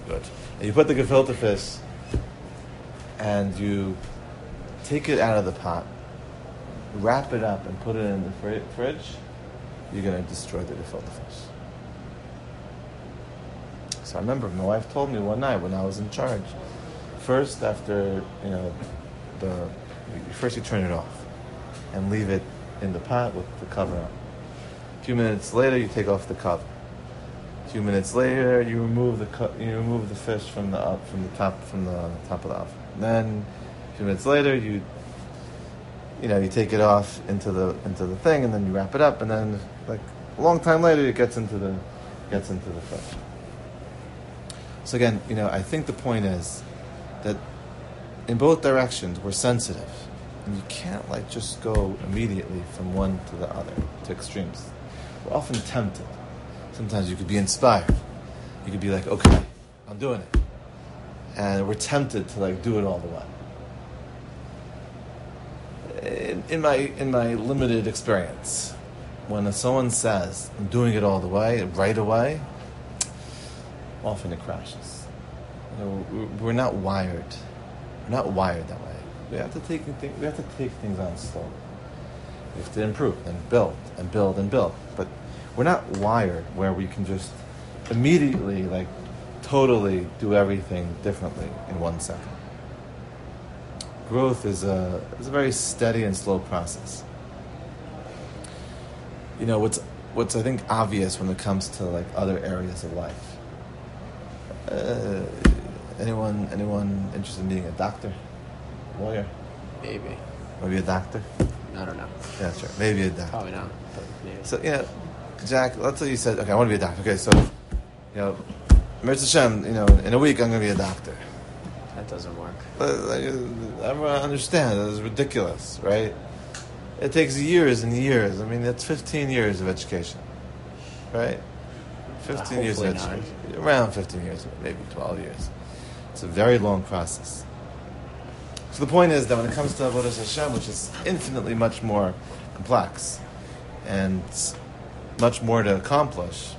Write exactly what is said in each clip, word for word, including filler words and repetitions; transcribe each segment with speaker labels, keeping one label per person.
Speaker 1: Good. And you put the gefilte fish, and you take it out of the pot, wrap it up, and put it in the fr- fridge. You're going to destroy the gefilte fish. So I remember my wife told me one night when I was in charge. First, after you know, the first you turn it off and leave it in the pot with the cover on. A few minutes later, you take off the cover. A few minutes later, you remove the co- you remove the fish from the up from the top from the top of the oven. Then, a few minutes later, you you know you take it off into the into the thing, and then you wrap it up, and then like a long time later, it gets into the gets into the fridge. So again, you know, I think the point is that in both directions we're sensitive, and you can't like just go immediately from one to the other to extremes. We're often tempted. Sometimes you could be inspired. You could be like, okay, I'm doing it. And we're tempted to like do it all the way. In, in my in my limited experience, when someone says, I'm doing it all the way, right away, often it crashes. You know, we're not wired. We're not wired that way. We have to take things, we have to take things on slowly. We have to improve and build and build and build. But we're not wired where we can just immediately, like, totally do everything differently in one second. Growth is a is a very steady and slow process. You know, what's what's I think obvious when it comes to like other areas of life. Uh, anyone anyone interested in being a doctor, lawyer?
Speaker 2: Maybe.
Speaker 1: Maybe a doctor?
Speaker 2: I don't know.
Speaker 1: Yeah, that's right. Maybe a doctor.
Speaker 2: Probably not. But maybe.
Speaker 1: So, you know, Jack, let's say you said, okay, I want to be a doctor. Okay, so, you know, Mirza Hashem, you know, in a week I'm going to be a doctor.
Speaker 2: That doesn't work.
Speaker 1: But, like, everyone understands. It's ridiculous, right? It takes years and years. I mean, that's fifteen years of education, right? fifteen
Speaker 2: Uh,
Speaker 1: years of
Speaker 2: hopefully
Speaker 1: education. Around fifteen years, maybe twelve years. It's a very long process. So the point is that when it comes to Avodas Hashem, which is infinitely much more complex and much more to accomplish,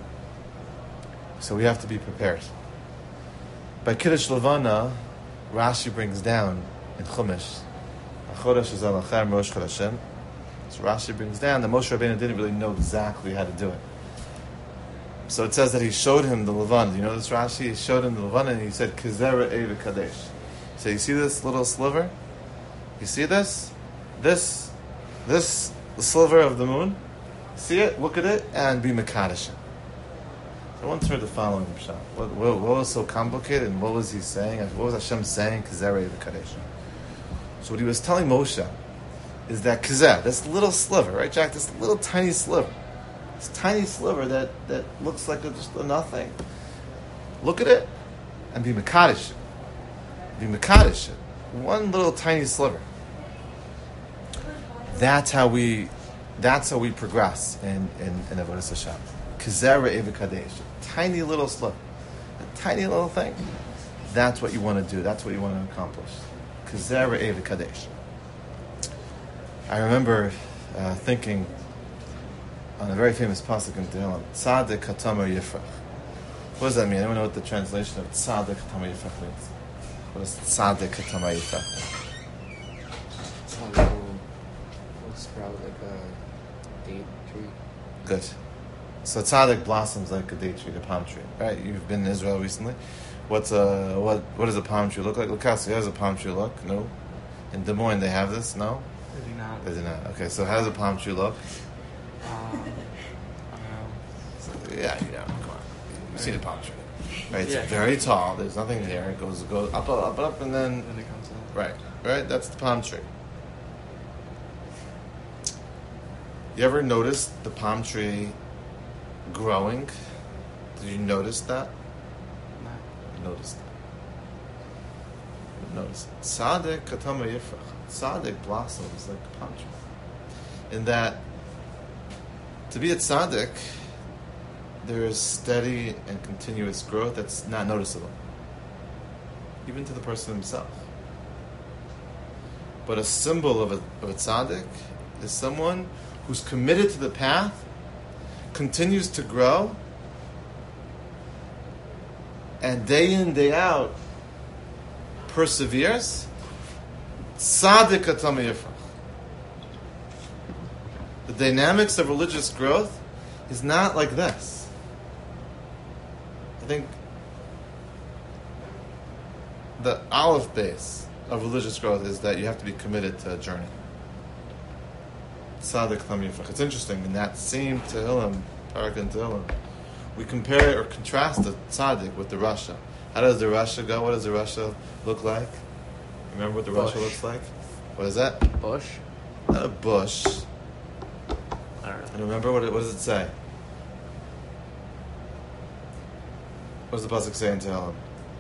Speaker 1: so we have to be prepared. By Kiddush Levana, Rashi brings down in Chumash, Achodesh is al achar Moshe Hashem. So Rashi brings down that Moshe Rabbeinu didn't really know exactly how to do it. So it says that he showed him the Levana. You know this Rashi? He showed him the Levana and he said, Kizera Eva Kadesh. So you see this little sliver? You see this? This, this the sliver of the moon? See it? Look at it and be Mekadosh. I once heard the following pshat. What, what, what was so complicated and what was he saying? What was Hashem saying? Kizera Eva Kadesh. So what he was telling Moshe is that Kizeh, this little sliver, right, Jack? This little tiny sliver. This tiny sliver that, that looks like a, just a nothing. Look at it and be Mekadosh. Be Mekadosh. One little tiny sliver. That's how we that's how we progress in, in, in Avodas Hashem. Kizera Eva Kadesh. Tiny little sliver. A tiny little thing. That's what you want to do. That's what you want to accomplish. Kizera Eva Kadesh. I remember uh, thinking on a very famous pasuk in Tehillim, Tzaddik Hatamer Yifrach. What does that mean? I don't know what the translation of Tzaddik Hatamer Yifrach means. What does Tzaddik Hatamer Yifrach mean?
Speaker 2: Tzaddik will sprout like a date tree.
Speaker 1: Good. So Tzaddik blossoms like a date tree, a palm tree. Right? You've been in Israel recently. What's a what? What does a palm tree look like? Look, how does a palm tree look? No. In Des Moines, they have this. No.
Speaker 2: They do not.
Speaker 1: They do not. Okay. So how does a palm tree look?
Speaker 2: Um,
Speaker 1: So, yeah, you know, come on. You see the palm tree, right? It's
Speaker 2: Yeah.
Speaker 1: very tall. There's nothing there. It goes goes up, up, up, up, and then
Speaker 2: then it comes out.
Speaker 1: right, right. That's the palm tree. You ever notice the palm tree growing? Did you notice that?
Speaker 2: No.
Speaker 1: Notice that. Notice it. Tzaddik katama yifrach. Tzaddik blossoms like a palm tree. In that, to be a tzaddik, there is steady and continuous growth that's not noticeable, even to the person himself. But a symbol of a, of a tzaddik is someone who's committed to the path, continues to grow, and day in, day out perseveres, tzaddik hatamei yifrach. The dynamics of religious growth is not like this. I think the aleph base of religious growth is that you have to be committed to a journey. Tzaddik hatamei yifrach. It's interesting, in that same Tehillim, Parak and Tehillim, we compare or contrast the tzaddik with the Rasha. How does the Rasha go? What does the Rasha look like? Remember what the
Speaker 2: Bush.
Speaker 1: Rasha looks like? What is that?
Speaker 2: Bush?
Speaker 1: Not a bush.
Speaker 2: I don't know.
Speaker 1: And remember, what, it, what does it say? What does the pasuk say in Tehillim?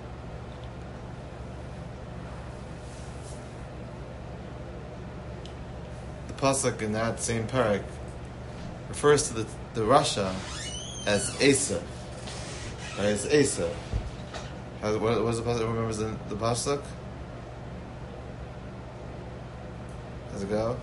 Speaker 1: The pasuk in that same parak refers to the, the Rasha as Esav. Right, it's Esav. How, what, what is the pasuk? Remembers the, the pasuk? How's it go?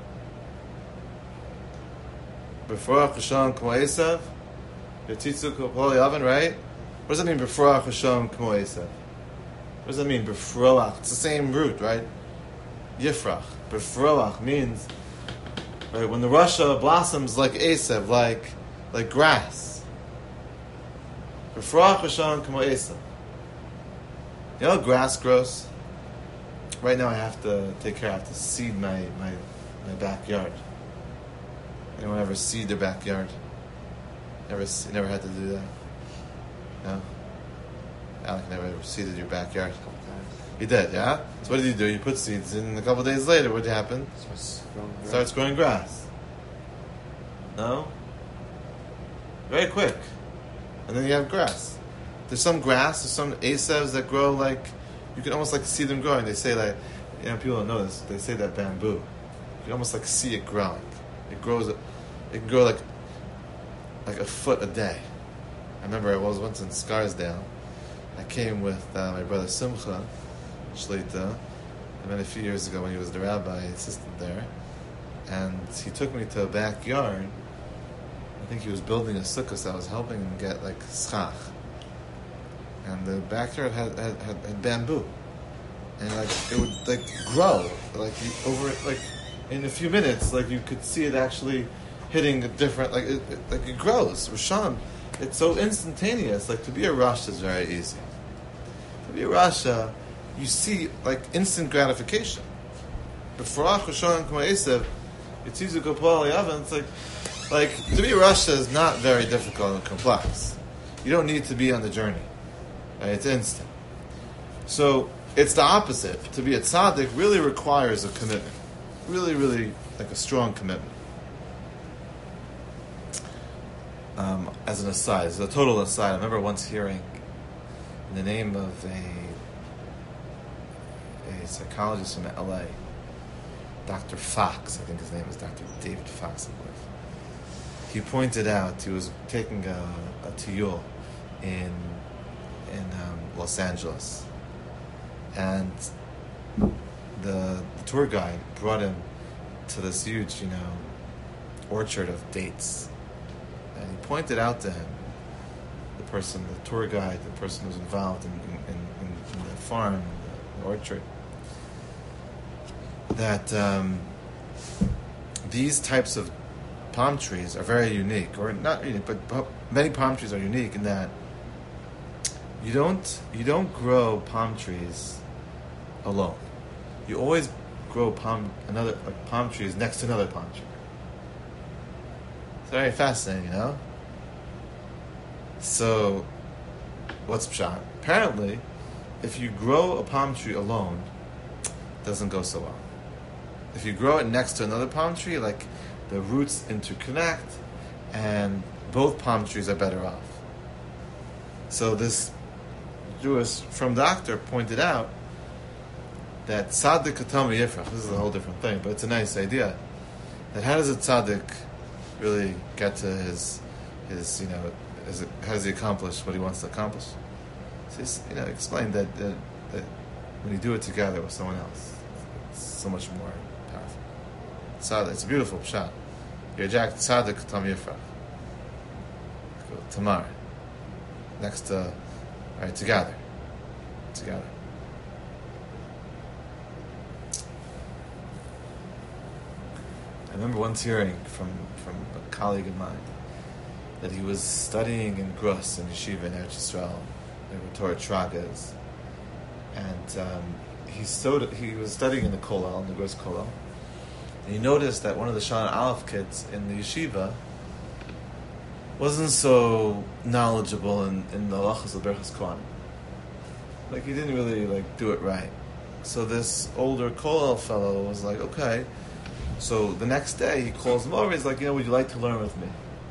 Speaker 1: Before Hashem k'mo Esav, Yotitzu k'pol yavan. Right? What does that mean? Before Hashem k'mo Esav. What does that mean? Befroach. It's the same root, right? Yifrach. Befroach means, right, when the Rasha blossoms like Esav, like like grass. Befroach Hashem k'mo Esav. You know how grass grows? Right now I have to take care, I have to seed my, my, my backyard. Anyone ever seed their backyard? Never, you never had to do that? No? Alec never ever seeded your backyard. You did, yeah? So what did you do? You put seeds in, and a couple of days later, what happened?
Speaker 2: Starts growing grass.
Speaker 1: Starts growing grass. No? Very quick. And then you have grass. There's some grass, there's some asavs that grow like, you can almost like see them growing. They say like, you know, people don't know this, they say that bamboo. You can almost like see it growing. It grows, it can grow like, like a foot a day. I remember I was once in Scarsdale. I came with uh, my brother Simcha, Shlita. I met a few years ago when he was the rabbi, I assisted there. And he took me to a backyard. I think he was building a sukkah, so I was helping him get like schach. And the backyard had, had, had, had bamboo. And like it would like grow. Like you, over like in a few minutes, like you could see it actually hitting a different, like it, it, like it grows. Rishon, it's so instantaneous. Like to be a Rasha is very easy. To be a Rasha, you see like instant gratification. Before Rishon K'mo Esav, it's easy to go Paul Yavan. It's like, like to be a Rasha is not very difficult and complex. You don't need to be on the journey. Right? It's instant. So it's the opposite. To be a tzaddik really requires a commitment. Really, really like a strong commitment. Um, as an aside, as a total aside, I remember once hearing in the name of a a psychologist from L A, Doctor Fox, I think his name is Doctor David Fox, I believe. He pointed out, he was taking a, a tiyul in in um, Los Angeles, and the, the tour guide brought him to this huge, you know, orchard of dates. And he pointed out to him, the person, the tour guide, the person who was involved in, in, in, in the farm, the, the orchard, that um, these types of palm trees are very unique, or not unique, but, but many palm trees are unique in that you don't you don't grow palm trees alone. You always grow palm another like palm trees next to another palm tree. It's very fascinating, you know? So, what's pshat? Apparently, if you grow a palm tree alone, it doesn't go so well. If you grow it next to another palm tree, like the roots interconnect, and both palm trees are better off. So this Jewish from doctor pointed out that tzaddik hatamei yifrach, this is a whole different thing, but it's a nice idea, that how does a tzaddik really get to his, his you know, is it, how does he accomplish what he wants to accomplish? So he's, you know, explained that, that, that when you do it together with someone else, it's so much more powerful. Tzaddik, it's a beautiful pshat. You're Jack tzaddik hatamei yifrach. Tamar, next to All right, together. Together. I remember once hearing from, from a colleague of mine that he was studying in Grus, in Yeshiva in Eretz Yisrael, where Torah Traga is. And um, he, stowed, he was studying in the Kollel, in the Grus Kollel, and he noticed that one of the Shana Aleph kids in the Yeshiva wasn't so knowledgeable in, in the halachas of Berachas Kohanim. Like, he didn't really, like, do it right. So this older Kollel fellow was like, okay. So the next day, he calls him over, he's like, you know, would you like to learn with me?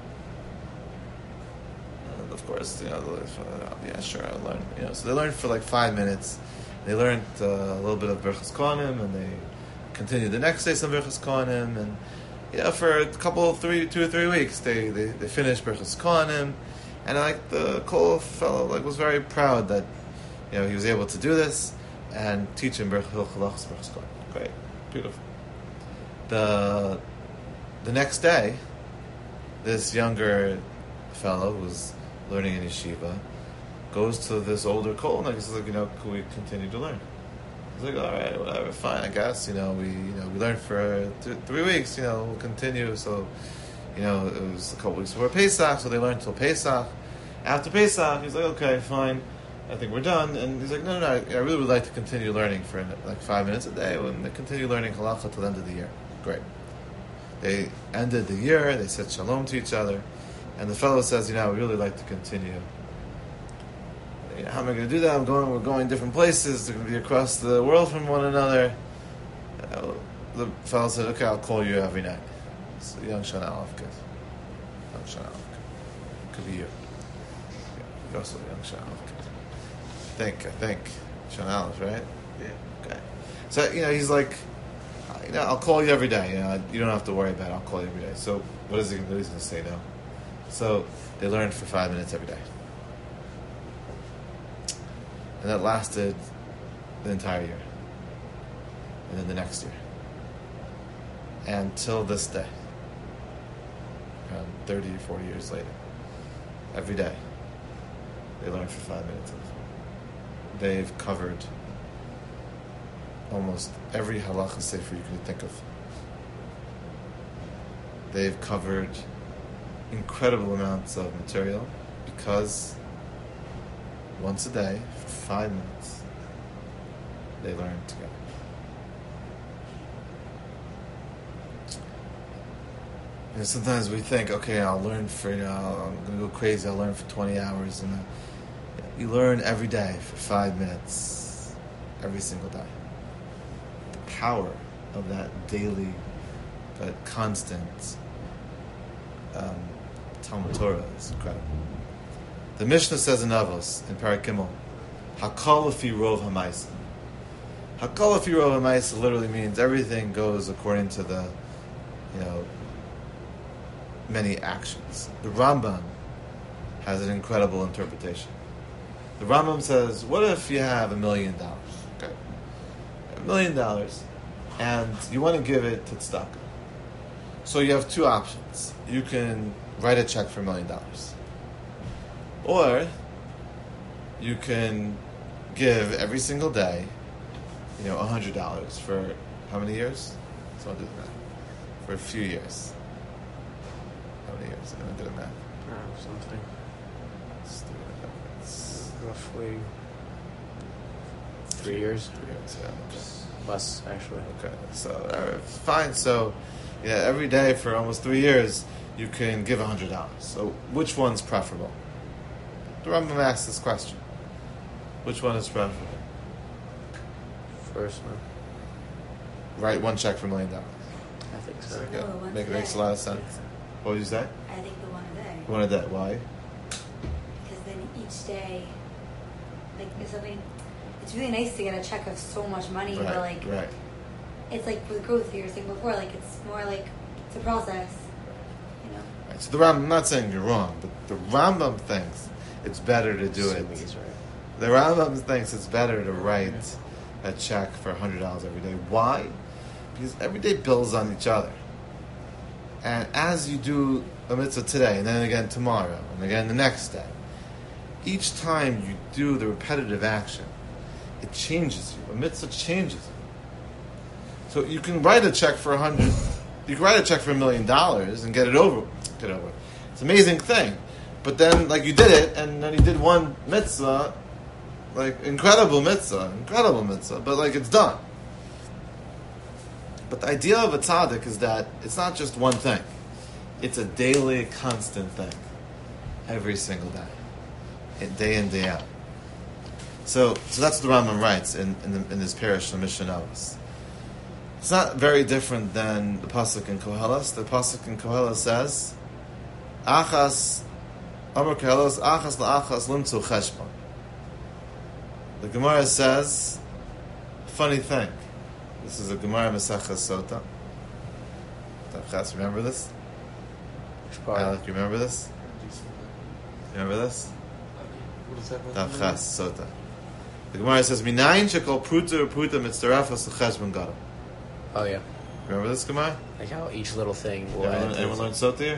Speaker 1: And of course, you know, yeah, sure, I'll learn. You know, so they learned for like five minutes. They learned uh, a little bit of Berachas Kohanim, and they continued the next day some Berachas Kohanim, and you know, for a couple, of three, two or three weeks, they, they, they finished Berachas Kohanim, and like the Kollel fellow like was very proud that you know he was able to do this and teach him Berachas Kohanim. Great, beautiful. The the next day, this younger fellow who was learning in yeshiva goes to this older Kollel and he's like, you know, can we continue to learn? He's like, all right, whatever, fine, I guess. You know, we you know we learned for th- three weeks. You know, we'll continue. So, you know, it was a couple weeks before Pesach, so they learned till Pesach. After Pesach, he's like, okay, fine, I think we're done. And he's like, no, no, no, I really would like to continue learning for like five minutes a day, and they continue learning halacha till the end of the year. Great. They ended the year, they said shalom to each other, and the fellow says, you know, I would really like to continue. You know, how am I going to do that? I'm going, we're going different places, they're going to be across the world from one another. Uh, the fellow said, okay, I'll call you every night. It's a young Shana Aleph kid. Young Shana Aleph kid. Could be you. Yeah, you're also a young Shana Aleph kid. I think, I think. Shana Aleph, right? Yeah. Okay. So, you know, he's like, you know, I'll call you every day. You know, you don't have to worry about it. I'll call you every day. So, what is he going to do? He's going to say no. So, they learned for five minutes every day. And that lasted the entire year. And then the next year. And till this day. Around thirty, forty years later. Every day. They learned for five minutes. They've covered almost every halacha sefer you can think of. They've covered incredible amounts of material because once a day, for five minutes, they learn together. You know, sometimes we think, okay, I'll learn for, you know, I'm going to go crazy, I'll learn for twenty hours. And uh, you learn every day for five minutes, every single day. Power of that daily, that constant um, Talmud Torah is incredible. The Mishnah says in Avos, in Perek Gimel, Hakol Lefi Rov HaMaisa. Hakol Lefi Rov HaMaisa literally means everything goes according to the, you know, many actions. The Rambam has an incredible interpretation. The Rambam says, what if you have a million dollars? Okay. A million dollars, and you want to give it to tzedakah. So you have two options. You can write a check for a million dollars. Or you can give every single day, you know, a hundred dollars for how many years? So I'll do the math. For a few years. How many years? I'm going to do the math.
Speaker 2: Or something.
Speaker 1: Let's do it. It's
Speaker 2: Roughly three years.
Speaker 1: three years, yeah. Okay.
Speaker 2: Less, actually.
Speaker 1: Okay, so uh, fine. So, yeah, every day for almost three years, you can give a hundred dollars. So, which one's preferable? The Rambam asks this question: which one is preferable?
Speaker 2: First one.
Speaker 1: Write one check for a million dollars.
Speaker 2: I think so.
Speaker 1: There you go.
Speaker 3: Oh, one
Speaker 1: Make,
Speaker 3: a
Speaker 1: makes a
Speaker 3: day.
Speaker 1: lot of sense. What did you say?
Speaker 3: I think the one a day.
Speaker 1: One a day. Why?
Speaker 3: Because then each day, like, if something, it's really nice to get a check of so much money,
Speaker 1: Right.
Speaker 3: but like,
Speaker 1: right.
Speaker 3: it's like with growth you were saying before, like it's more like it's a process, you know.
Speaker 1: Right. So the Rambam. I'm not saying you're wrong, but the Rambam thinks it's better to do it.
Speaker 2: Assuming he's right.
Speaker 1: The Rambam thinks it's better to write a check for one hundred dollars every day. Why? Because every day builds on each other. And as you do a mitzvah today, and then again tomorrow, and again the next day, each time you do the repetitive action, it changes you. A mitzvah changes you. So you can write a check for a hundred, you can write a check for a million dollars and get it over. Get over. It's an amazing thing. But then, like, you did it, and then you did one mitzvah, like, incredible mitzvah, incredible mitzvah, but, like, it's done. But the idea of a tzaddik is that it's not just one thing. It's a daily, constant thing. Every single day. Day in, day out. So so that's what the Rambam writes in, in, the, in this parish of Mishnah. It's not very different than the pasuk in Koheles. The pasuk in Koheles says, Achas, Amar Koheles, Achas la'achas limtzu cheshbon. The Gemara says, funny thing. This is a Gemara Masechah Sota. Tavchas, remember this? Alec, you remember this? You remember this?
Speaker 2: What is that?
Speaker 1: Tavchas Sota. The Gemara says, Minayin shekol pruta or pruta mitzarafas l'cheshbon gadol.
Speaker 2: Oh, yeah.
Speaker 1: Remember this Gemara?
Speaker 2: Like how each little thing will
Speaker 1: Anyone,
Speaker 2: add to
Speaker 1: anyone
Speaker 2: it.
Speaker 1: learn Sota here?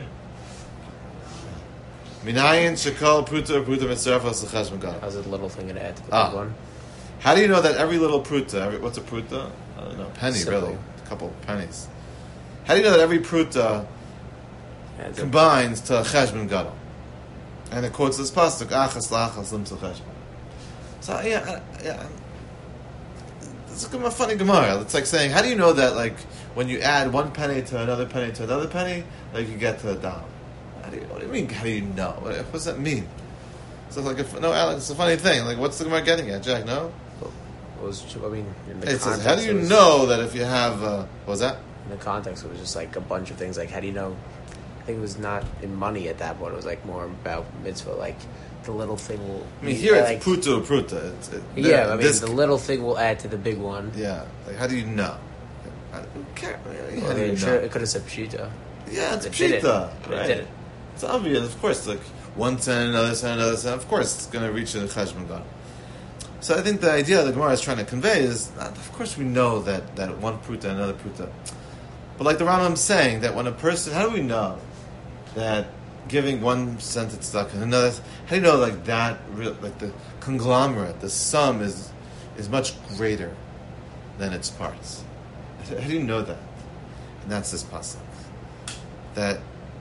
Speaker 1: Minayin shekol pruta or pruta mitzarafas l'cheshbon gadol.
Speaker 2: How's a little thing going to add to the
Speaker 1: Ah.
Speaker 2: big one?
Speaker 1: How do you know that every little pruta, every, what's a pruta? I don't know, penny
Speaker 2: Simple.
Speaker 1: really, a couple pennies. How do you know that every pruta
Speaker 2: Adds up.
Speaker 1: combines to cheshbon gadol? And it quotes this pasuk, Achas la'achas limtzu cheshbon. So yeah, uh, yeah, it's a funny Gemara. It's like saying, how do you know that, like, when you add one penny to another penny to another penny, like, you get to a dollar? How do you, what do you mean? How do you know? What, what does that mean? So it's like, a, no, Alex, it's a funny thing. Like, what's the Gemara getting at, Jack? No.
Speaker 2: What was, I mean, in the
Speaker 1: It says,
Speaker 2: context,
Speaker 1: how do you
Speaker 2: it was-
Speaker 1: know that if you have, uh, what was that?
Speaker 2: In the context, it was just like a bunch of things. Like, how do you know? I think it was not in money at that point. It was like more about mitzvah. Like, the little thing will.
Speaker 1: I mean, here
Speaker 2: yeah,
Speaker 1: it's
Speaker 2: like,
Speaker 1: pruta or pruta. It's, it,
Speaker 2: Yeah, I mean,
Speaker 1: this,
Speaker 2: the little thing will add to the big one.
Speaker 1: yeah. Like, how do you know? I don't care. How
Speaker 2: I
Speaker 1: do
Speaker 2: mean,
Speaker 1: you
Speaker 2: it, should,
Speaker 1: know?
Speaker 2: it could have said pshita.
Speaker 1: Yeah, it's
Speaker 2: It didn't.
Speaker 1: pshita,
Speaker 2: It
Speaker 1: right?
Speaker 2: didn't.
Speaker 1: It's obvious, of course. Like one cent, another cent, another cent. Of course, it's going to reach in the cheshbon gadol. So I think the idea the Gemara is trying to convey is, that, of course, we know that, that one pruta and another pruta. But like the Rambam's saying, that when a person, how do we know that giving one cent it's stuck and another? How do you know like that? Real, like the conglomerate, the sum is is much greater than its parts. How do you know that? And that's this pasuk. That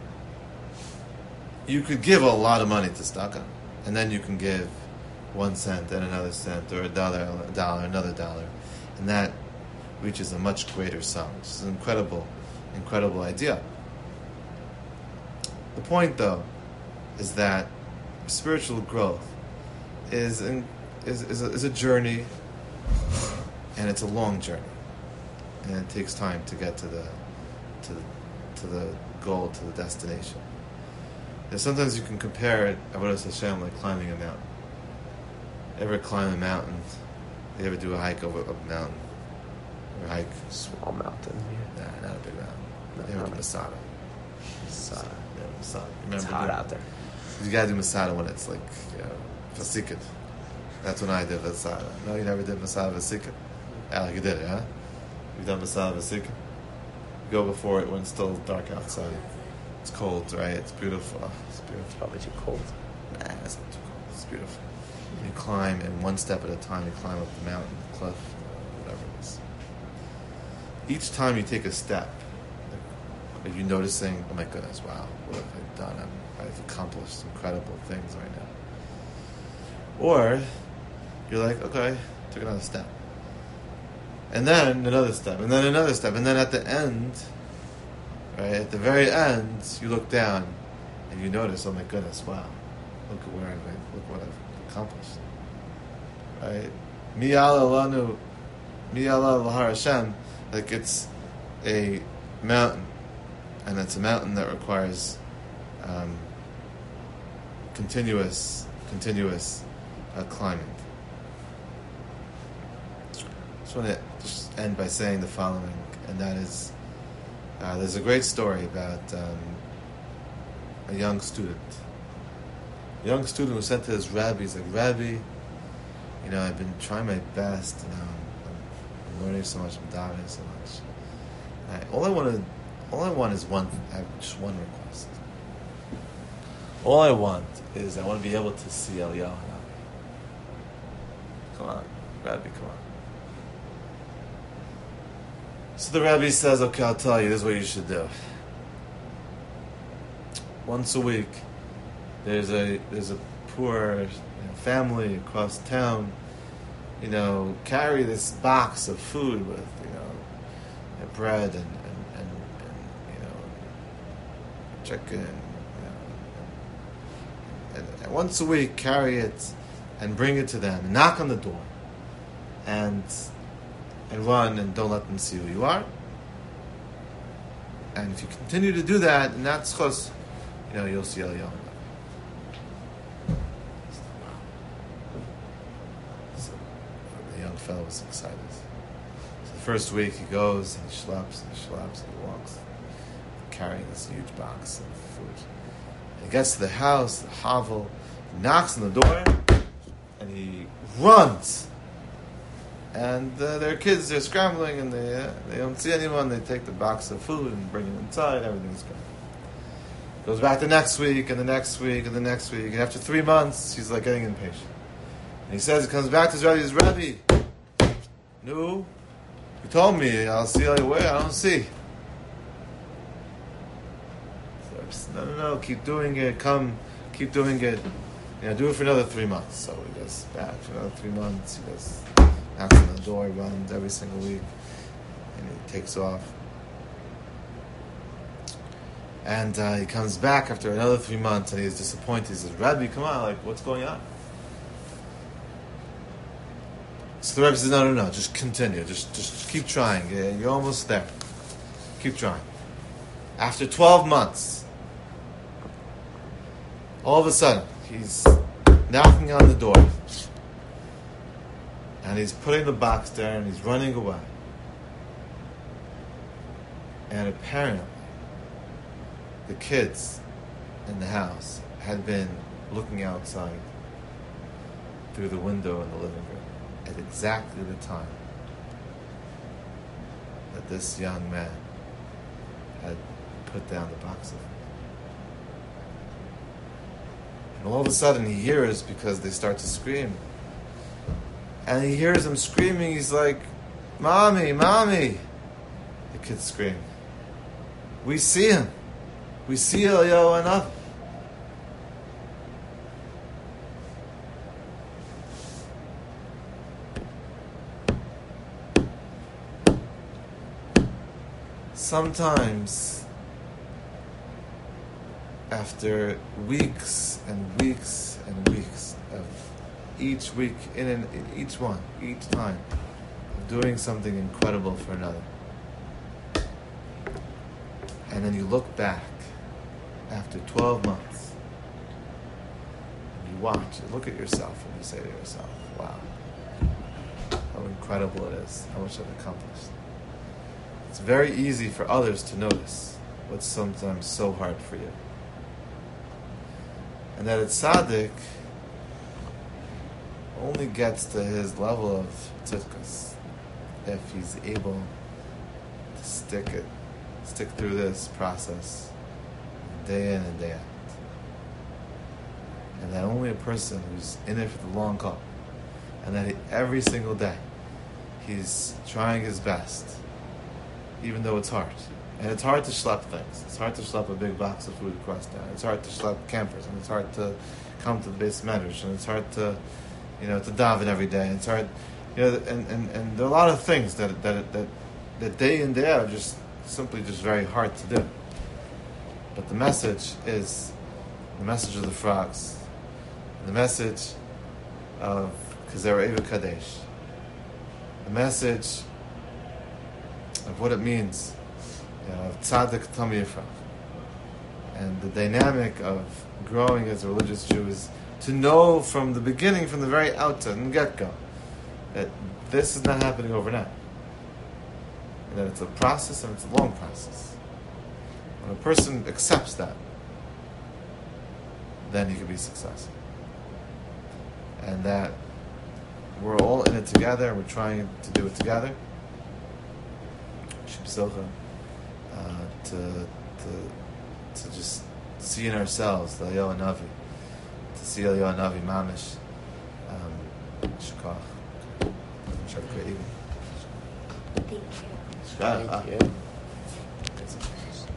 Speaker 1: you could give a lot of money to tzedakah, and then you can give one cent and another cent, or a dollar, a dollar, another dollar, and that reaches a much greater sum. It's an incredible, incredible idea. The point, though, is that spiritual growth is in, is is a, is a journey, and it's a long journey, and it takes time to get to the to the, to the goal, to the destination. And sometimes you can compare it, Avodas Hashem, like climbing a mountain. Ever climb a mountain? You ever do a hike over a mountain? Or hike?
Speaker 2: Small mountain.
Speaker 1: Nah, not a big mountain.
Speaker 2: No,
Speaker 1: you ever
Speaker 2: not
Speaker 1: do
Speaker 2: a-
Speaker 1: Masada?
Speaker 2: Masada.
Speaker 1: Yeah, Masada. You
Speaker 2: It's
Speaker 1: remember
Speaker 2: hot
Speaker 1: doing-
Speaker 2: out there.
Speaker 1: You gotta do Masada when it's like, you know, Vasikid. That's when I did Masada. No, you never did Masada Vasikid? Alec, you did it, huh? You've done Masada Vasikid? You go before it when it's still dark outside. It's cold, right? It's beautiful. Oh, it's
Speaker 2: It's
Speaker 1: beautiful.
Speaker 2: probably too cold.
Speaker 1: Nah, it's not too cold. It's beautiful. You climb, and one step at a time, you climb up the mountain, the cliff, whatever it is. Each time you take a step, like, are you noticing, oh my goodness, wow, what have I done? I'm, I've accomplished incredible things right now. Or you're like, okay, took another step. And then another step, and then another step, and then at the end, right, at the very end, you look down and you notice, oh my goodness, wow, look at where I've, look what I've accomplished. Right? Mi'ala lanu, mi'ala l'har Hashem, like it's a mountain, and it's a mountain that requires um, continuous, continuous uh, climbing. I just want to just end by saying the following, and that is, uh, there's a great story about um, a young student. A young student who said to his rabbi, he's like, Rabbi, you know, I've been trying my best, you know, I'm, I'm learning so much, I'm davening so much. And I, all I want to, all I want is one, I have just one request. All I want is I want to be able to see Eliyahu. Come on, Rabbi, come on. So the Rabbi says, okay, I'll tell you, this is what you should do. Once a week, there's a there's a poor you know, family across town, you know, carry this box of food with, you know, bread and, and, and, and you know, chicken, you know, and, and once a week carry it and bring it to them, and knock on the door, and and run and don't let them see who you are. And if you continue to do that, and that's because, you know, you'll see Eliyahu. So the young fellow was excited. So the first week he goes and he schleps and he schleps and he walks, carrying this huge box of food. And he gets to the house, the hovel, he knocks on the door, and he runs. And uh, their kids, they're scrambling, and they uh, they don't see anyone. They take the box of food and bring it inside. Everything's good. Goes back the next week, and the next week, and the next week. And after three months, he's like getting impatient. And he says, he comes back to his Rebbe, he says, Rebbe, no, you told me I'll see all your way. I don't see. So I said, no, no, no, keep doing it. Come, keep doing it. You know, do it for another three months. So he goes back for another three months. He goes, knocks on the door, runs every single week, and he takes off. And uh, he comes back after another three months, and he's disappointed. He says, Rabbi, come on, like, what's going on? So the Rabbi says, no, no, no, just continue. Just just keep trying. You're almost there. Keep trying. After twelve months, all of a sudden, he's knocking on the door. And he's putting the box there, and he's running away. And apparently, the kids in the house had been looking outside through the window in the living room at exactly the time that this young man had put down the box of food. And all of a sudden, he hears, because they start to scream. And he hears them screaming. He's like, Mommy, Mommy. The kids scream. We see him. We see Eliyahu Hanavi. Sometimes, after weeks and weeks and weeks of each week, in, an, in each one, each time, of doing something incredible for another. And then you look back after twelve months, and you watch, you look at yourself, and you say to yourself, wow, how incredible it is, how much I've accomplished. It's very easy for others to notice what's sometimes so hard for you. And that a tzaddik only gets to his level of tzidkus if he's able to stick it, stick through this process day in and day out. And that only a person who's in it for the long haul, and that he, every single day he's trying his best, even though it's hard. And it's hard to schlep things. It's hard to schlep a big box of food across town. It's hard to schlep campers, and it's hard to come to the base medrash, and it's hard to, you know, to daven every day. It's hard, you know, and, and, and there are a lot of things that that that that day in day out are just simply just very hard to do. But the message is the message of the frogs, the message of Kazera Eva Kadesh, the message of what it means, you know, of Tzaddik Tam Yifrach, and the dynamic of growing as a religious Jew is to know from the beginning, from the very outset and get-go, that this is not happening overnight, and that it's a process, and it's a long process. When a person accepts that, then he can be successful. And that we're all in it together, and we're trying to do it together. Shib Silcha, uh, to, to, to just to see in ourselves the Eliyahu Navi, to see Eliyahu Navi Mamish. Um, Shukach. Have a great evening.
Speaker 3: Thank you.
Speaker 1: Shukach.
Speaker 2: Thank you.